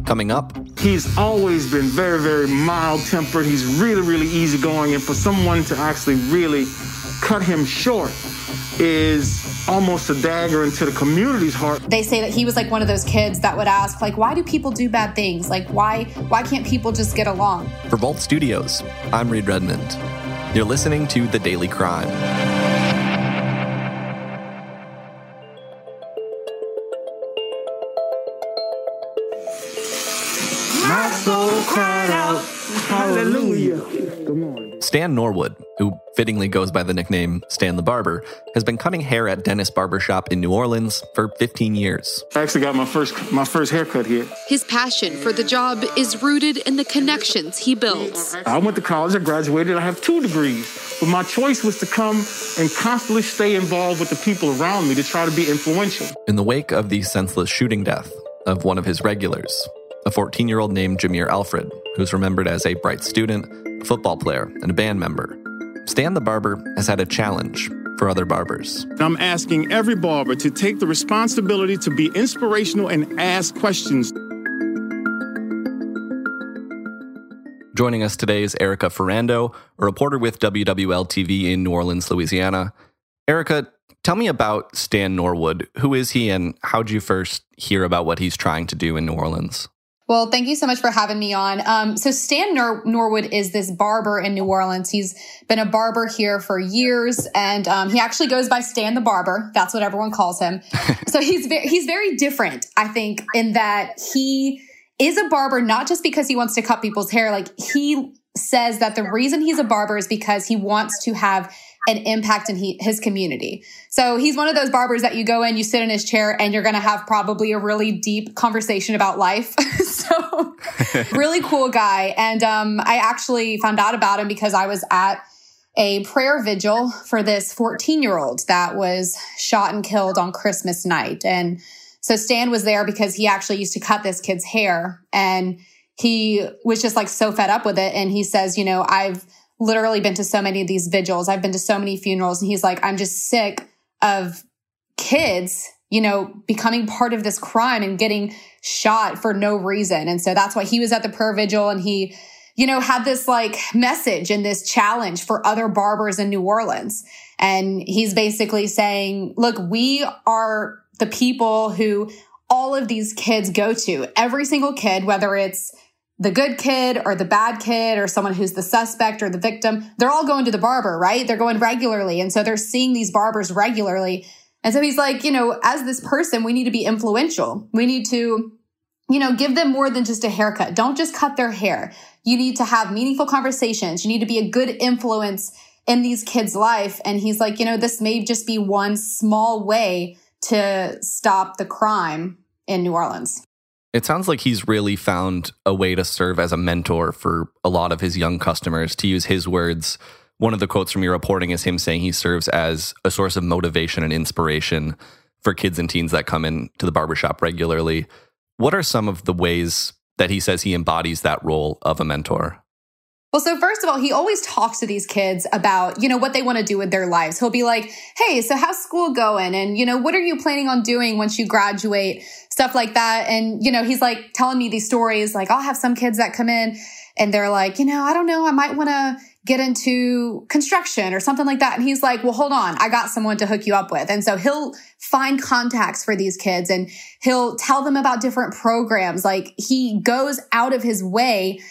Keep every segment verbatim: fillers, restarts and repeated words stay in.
Coming up, he's always been very, very mild-tempered. He's really, really easygoing. And for someone to actually really cut him short is almost a dagger into the community's heart. They say that he was like one of those kids that would ask, like, why do people do bad things? Like, why why can't people just get along? For Volt Studios, I'm Reed Redmond. You're listening to The Daily Crime. My soul cried out, hallelujah. Come on. Stan Norwood, who fittingly goes by the nickname Stan the Barber, has been cutting hair at Dennis Barbershop in New Orleans for fifteen years. I actually got my first my first haircut here. His passion for the job is rooted in the connections he builds. I went to college, I graduated, I have two degrees. But my choice was to come and constantly stay involved with the people around me to try to be influential. In the wake of the senseless shooting death of one of his regulars, a fourteen-year-old named Jameer Alfred, who's remembered as a bright student, a football player, and a band member, Stan the Barber has had a challenge for other barbers. I'm asking every barber to take the responsibility to be inspirational and ask questions. Joining us today is Erica Ferrando, a reporter with W W L T V in New Orleans, Louisiana. Erica, tell me about Stan Norwood. Who is he, and how did you first hear about what he's trying to do in New Orleans? Well, thank you so much for having me on. Um, so Stan Nor- Norwood is this barber in New Orleans. He's been a barber here for years, and um, he actually goes by Stan the Barber. That's what everyone calls him. So he's very, he's very different, I think, in that he is a barber not just because he wants to cut people's hair. Like, he says that the reason he's a barber is because he wants to have an impact in he, his community. So he's one of those barbers that you go in, you sit in his chair, and you're going to have probably a really deep conversation about life. So really cool guy. And um, I actually found out about him because I was at a prayer vigil for this fourteen-year-old that was shot and killed on Christmas night. And so Stan was there because he actually used to cut this kid's hair, and he was just like so fed up with it. And he says, you know, I've literally been to so many of these vigils. I've been to so many funerals. And he's like, I'm just sick of kids, you know, becoming part of this crime and getting shot for no reason. And so that's why he was at the prayer vigil, and he, you know, had this like message and this challenge for other barbers in New Orleans. And he's basically saying, look, we are the people who all of these kids go to. Every single kid, whether it's the good kid or the bad kid or someone who's the suspect or the victim, they're all going to the barber, right? They're going regularly. And so they're seeing these barbers regularly. And so he's like, you know, as this person, we need to be influential. We need to, you know, give them more than just a haircut. Don't just cut their hair. You need to have meaningful conversations. You need to be a good influence in these kids' life. And he's like, you know, this may just be one small way to stop the crime in New Orleans. It sounds like he's really found a way to serve as a mentor for a lot of his young customers. To use his words, one of the quotes from your reporting is him saying he serves as a source of motivation and inspiration for kids and teens that come in to the barbershop regularly. What are some of the ways that he says he embodies that role of a mentor? Well, so first of all, he always talks to these kids about, you know, what they want to do with their lives. He'll be like, hey, so how's school going? And, you know, what are you planning on doing once you graduate? Stuff like that. And, you know, he's like telling me these stories. Like, I'll have some kids that come in and they're like, you know, I don't know, I might want to get into construction or something like that. And he's like, well, hold on, I got someone to hook you up with. And so he'll find contacts for these kids and he'll tell them about different programs. Like, he goes out of his way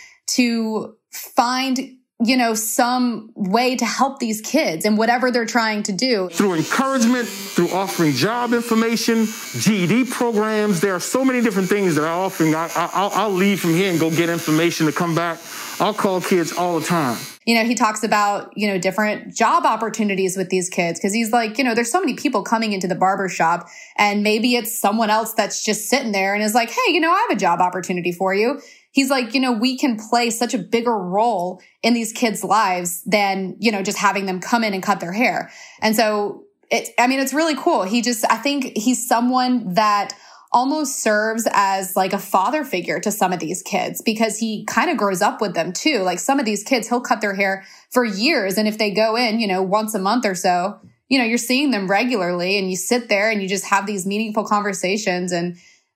to find, you know, some way to help these kids in whatever they're trying to do. Through encouragement, through offering job information, G E D programs. There are so many different things that I offer. I, I'll, I'll leave from here and go get information to come back. I'll call kids all the time. You know, he talks about, you know, different job opportunities with these kids because he's like, you know, there's so many people coming into the barbershop and maybe it's someone else that's just sitting there and is like, hey, you know, I have a job opportunity for you. He's like, you know, we can play such a bigger role in these kids' lives than, you know, just having them come in and cut their hair. And so, it, I mean, it's really cool. He just, I think he's someone that almost serves as like a father figure to some of these kids because he kind of grows up with them too. Like some of these kids, he'll cut their hair for years. And if they go in, you know, once a month or so, you know, you're seeing them regularly and you sit there and you just have these meaningful conversations. And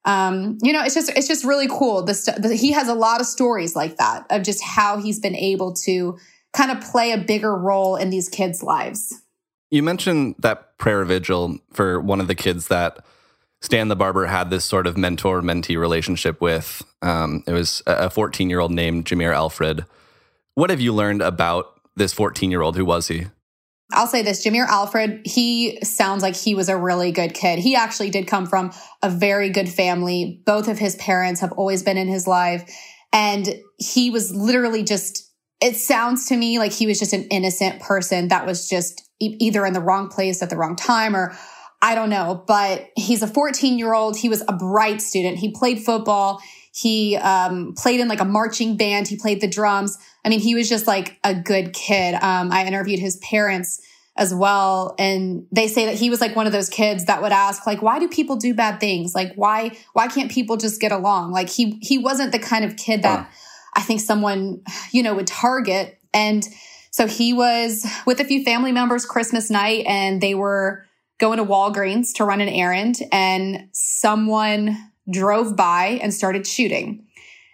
Um, you know, it's just, it's just really cool. The, st- the, he has a lot of stories like that of just how he's been able to kind of play a bigger role in these kids' lives. You mentioned that prayer vigil for one of the kids that Stan the Barber had this sort of mentor-mentee relationship with. Um, it was a fourteen-year-old named Jameer Alfred. What have you learned about this fourteen-year-old? Who was he? I'll say this, Jameer Alfred, he sounds like he was a really good kid. He actually did come from a very good family. Both of his parents have always been in his life. And he was literally just, it sounds to me like he was just an innocent person that was just e- either in the wrong place at the wrong time, or I don't know. But he's a fourteen-year-old. He was a bright student. He played football. He um, played in like a marching band. He played the drums. I mean, he was just like a good kid. Um, I interviewed his parents as well. And they say that he was like one of those kids that would ask, like, why do people do bad things? Like, why, why can't people just get along? Like he, he wasn't the kind of kid that I think someone, you know, would target. And so he was with a few family members Christmas night, and they were going to Walgreens to run an errand, and someone drove by and started shooting.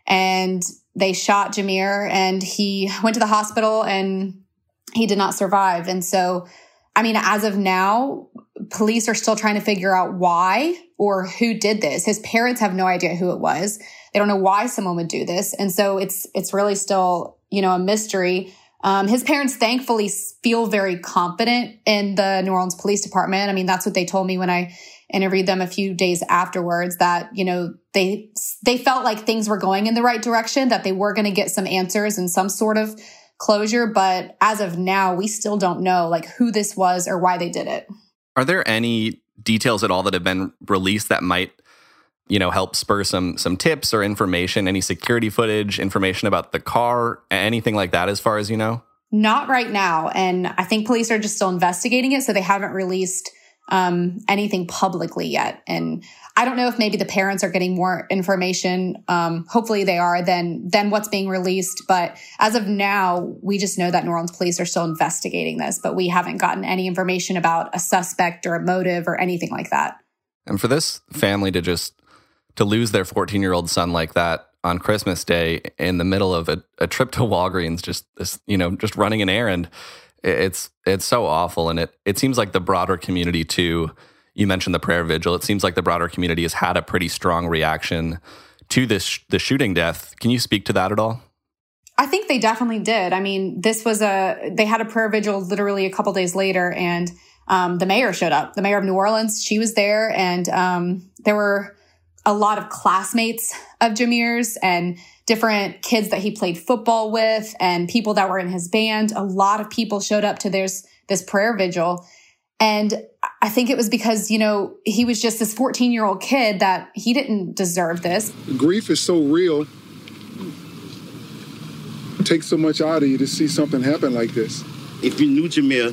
And they shot Jameer, and he went to the hospital, and he did not survive. And so, I mean, as of now, police are still trying to figure out why or who did this. His parents have no idea who it was. They don't know why someone would do this. And so it's, it's really still, you know, a mystery. Um, his parents thankfully feel very confident in the New Orleans Police Department. I mean, that's what they told me when I interviewed them a few days afterwards, that, you know, they, they felt like things were going in the right direction, that they were going to get some answers and some sort of closure. But as of now, we still don't know like who this was or why they did it. Are there any details at all that have been released that might, you know, help spur some some tips or information, any security footage, information about the car, anything like that as far as you know? Not right now. And I think police are just still investigating it, so they haven't released um, anything publicly yet. And I don't know if maybe the parents are getting more information. Um, hopefully they are than, than what's being released. But as of now, we just know that New Orleans police are still investigating this, but we haven't gotten any information about a suspect or a motive or anything like that. And for this family to just, to lose their fourteen-year-old son like that on Christmas Day in the middle of a, a trip to Walgreens, just this, you know, just running an errand, it's it's so awful. And it it seems like the broader community too, you mentioned the prayer vigil, it seems like the broader community has had a pretty strong reaction to this the shooting death. Can you speak to that at all? I think they definitely did. I mean, this was a, they had a prayer vigil literally a couple days later, and um, the mayor showed up. The mayor of New Orleans, she was there, and um, there were a lot of classmates of Jameer's and different kids that he played football with and people that were in his band. A lot of people showed up to this, this prayer vigil. And I think it was because, you know, he was just this fourteen-year-old kid that he didn't deserve this. Grief is so real. It takes so much out of you to see something happen like this. If you knew Jameer,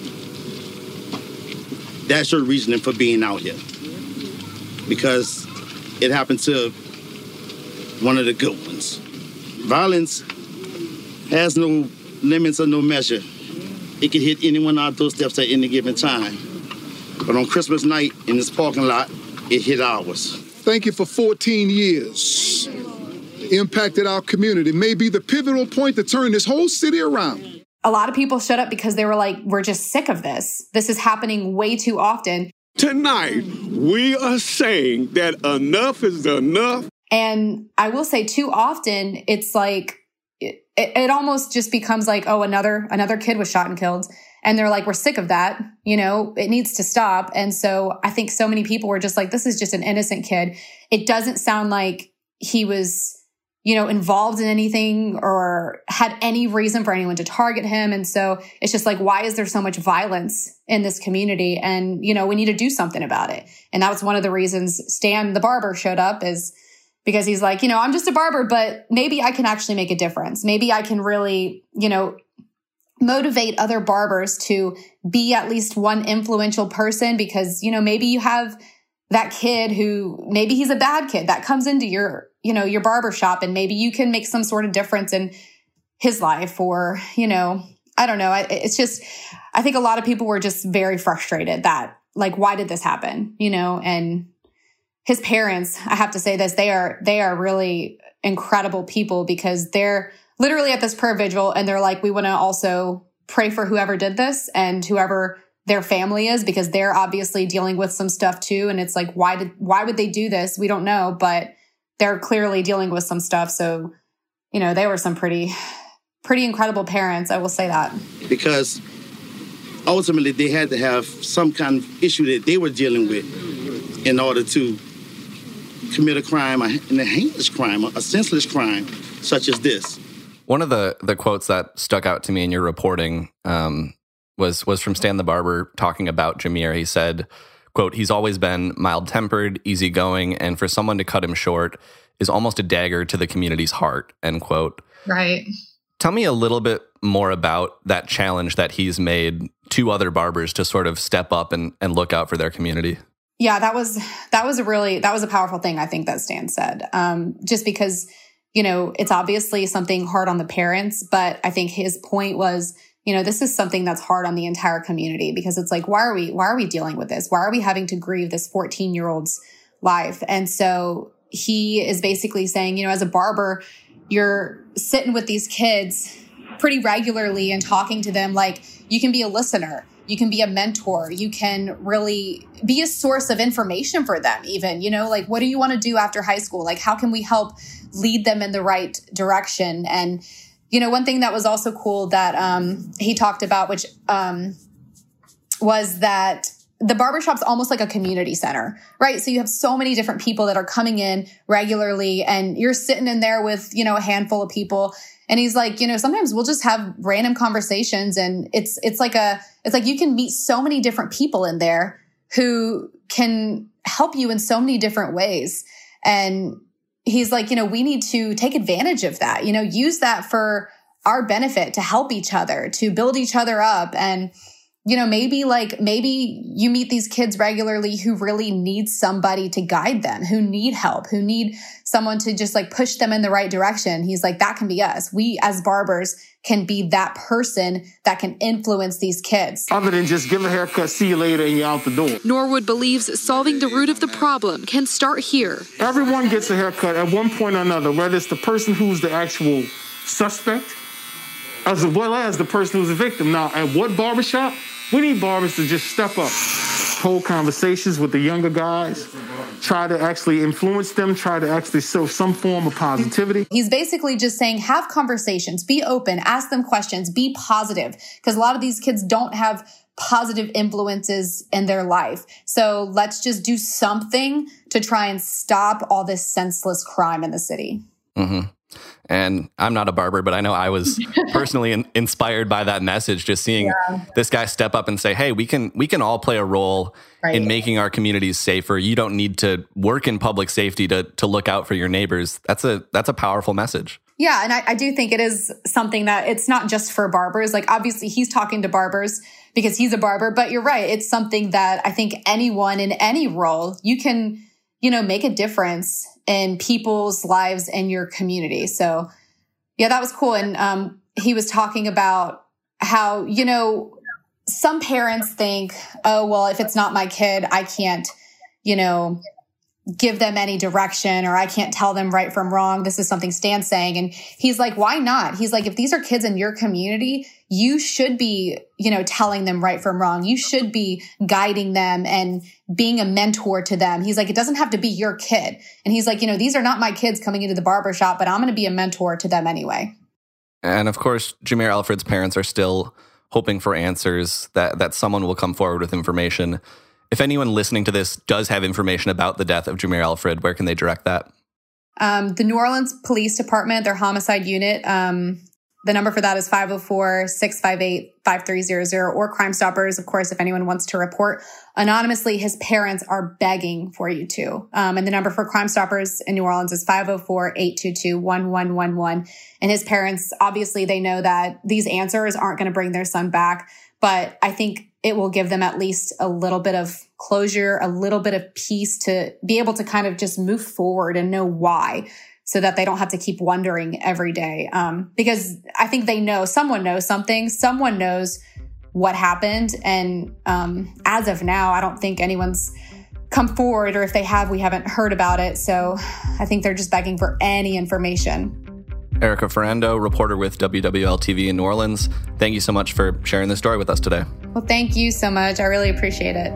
that's your reasoning for being out here. Because it happened to one of the good ones. Violence has no limits or no measure. It can hit anyone out those steps at any given time. But on Christmas night in this parking lot, it hit ours. Thank you for fourteen years. Impacted our community. May be the pivotal point to turn this whole city around. A lot of people showed up because they were like, we're just sick of this. This is happening way too often. Tonight, we are saying that enough is enough. And I will say too often, it's like, it, it almost just becomes like, oh, another, another kid was shot and killed. And they're like, we're sick of that. You know, it needs to stop. And so I think so many people were just like, this is just an innocent kid. It doesn't sound like he was, you know, involved in anything or had any reason for anyone to target him. And so it's just like, why is there so much violence in this community? And, you know, we need to do something about it. And that was one of the reasons Stan the Barber showed up, is because he's like, you know, I'm just a barber, but maybe I can actually make a difference. Maybe I can really, you know, motivate other barbers to be at least one influential person, because, you know, maybe you have that kid who maybe he's a bad kid that comes into your, you know, your barber shop, and maybe you can make some sort of difference in his life, or, you know, I don't know. It's just, I think a lot of people were just very frustrated that, like, why did this happen? You know, and his parents, I have to say this, they are, they are really incredible people because they're literally at this prayer vigil and they're like, we want to also pray for whoever did this and whoever their family is, because they're obviously dealing with some stuff too. And it's like, why did, why would they do this? We don't know, but they're clearly dealing with some stuff. So, you know, they were some pretty, pretty incredible parents. I will say that. Because ultimately they had to have some kind of issue that they were dealing with in order to commit a crime, a heinous crime, a senseless crime such as this. One of the, the quotes that stuck out to me in your reporting um, was was from Stan the Barber talking about Jahmir. He said, quote, "He's always been mild-tempered, easygoing, and for someone to cut him short is almost a dagger to the community's heart," end quote. Right. Tell me a little bit more about that challenge that he's made to other barbers to sort of step up and, and look out for their community. Yeah, that was that was a really that was a powerful thing, I think, that Stan said. Um, just because, you know, it's obviously something hard on the parents, but I think his point was, you know, this is something that's hard on the entire community because it's like, why are we why are we dealing with this? Why are we having to grieve this fourteen-year-old's life? And so he is basically saying, you know, as a barber, you're sitting with these kids pretty regularly and talking to them like you can be a listener. You can be a mentor. You can really be a source of information for them even, you know, like, what do you want to do after high school? Like, how can we help lead them in the right direction? And, you know, one thing that was also cool that um, he talked about, which um, was that the barbershop's almost like a community center, right? So you have so many different people that are coming in regularly and you're sitting in there with, you know, a handful of people. And he's like, you know, sometimes we'll just have random conversations and it's, it's like a, it's like you can meet so many different people in there who can help you in so many different ways. And he's like, you know, we need to take advantage of that, you know, use that for our benefit to help each other, to build each other up. And, you know, maybe like, maybe you meet these kids regularly who really need somebody to guide them, who need help, who need someone to just like push them in the right direction. He's like, that can be us. We as barbers can be that person that can influence these kids. Other than just give a haircut, see you later, and you're out the door. Norwood believes solving the root of the problem can start here. Everyone gets a haircut at one point or another, whether it's the person who's the actual suspect, as well as the person who's a victim. Now, at what barbershop? We need barbers to just step up, hold conversations with the younger guys, try to actually influence them, try to actually show some form of positivity. He's basically just saying, have conversations, be open, ask them questions, be positive, because a lot of these kids don't have positive influences in their life. So let's just do something to try and stop all this senseless crime in the city. Mm-hmm. And I'm not a barber, but I know I was personally in, inspired by that message, just seeing yeah. this guy step up and say, hey, we can we can all play a role right. in making our communities safer. You don't need to work in public safety to to look out for your neighbors. That's a that's a powerful message. Yeah, and I, I do think it is something that it's not just for barbers. Like, obviously, he's talking to barbers because he's a barber, but you're right. It's something that I think anyone in any role, you can, you know, make a difference in people's lives and your community. So yeah, that was cool. And um, he was talking about how, you know, some parents think, oh, well, if it's not my kid, I can't, you know, give them any direction or I can't tell them right from wrong. This is something Stan's saying. And he's like, why not? He's like, if these are kids in your community, you should be, you know, telling them right from wrong. You should be guiding them and being a mentor to them. He's like, it doesn't have to be your kid. And he's like, you know, these are not my kids coming into the barbershop, but I'm going to be a mentor to them anyway. And of course, Jahmir Alfred's parents are still hoping for answers, that, that someone will come forward with information. If anyone listening to this does have information about the death of Jahmir Alfred, where can they direct that? Um, the New Orleans Police Department, their homicide unit, um, the number for that is five oh four, six five eight, five three zero zero, or Crime Stoppers. Of course, if anyone wants to report anonymously, his parents are begging for you to. Um, and the number for Crime Stoppers in New Orleans is five oh four, eight two two, one one one one. And his parents, obviously, they know that these answers aren't going to bring their son back. But I think it will give them at least a little bit of closure, a little bit of peace to be able to kind of just move forward and know why, so that they don't have to keep wondering every day. Um, because I think they know, someone knows something, someone knows what happened. And um, as of now, I don't think anyone's come forward, or if they have, we haven't heard about it. So I think they're just begging for any information. Erica Ferrando, reporter with W W L T V in New Orleans, thank you so much for sharing this story with us today. Well, thank you so much. I really appreciate it.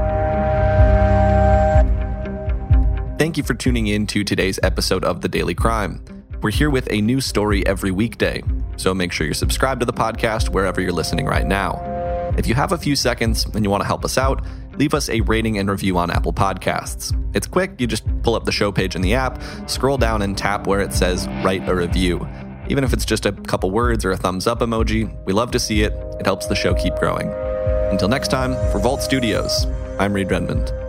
Thank you for tuning in to today's episode of The Daily Crime. We're here with a new story every weekday, so make sure you're subscribed to the podcast wherever you're listening right now. If you have a few seconds and you want to help us out, leave us a rating and review on Apple Podcasts. It's quick. You just pull up the show page in the app, scroll down and tap where it says write a review. Even if it's just a couple words or a thumbs up emoji, we love to see it. It helps the show keep growing. Until next time, for Vault Studios, I'm Reed Redmond.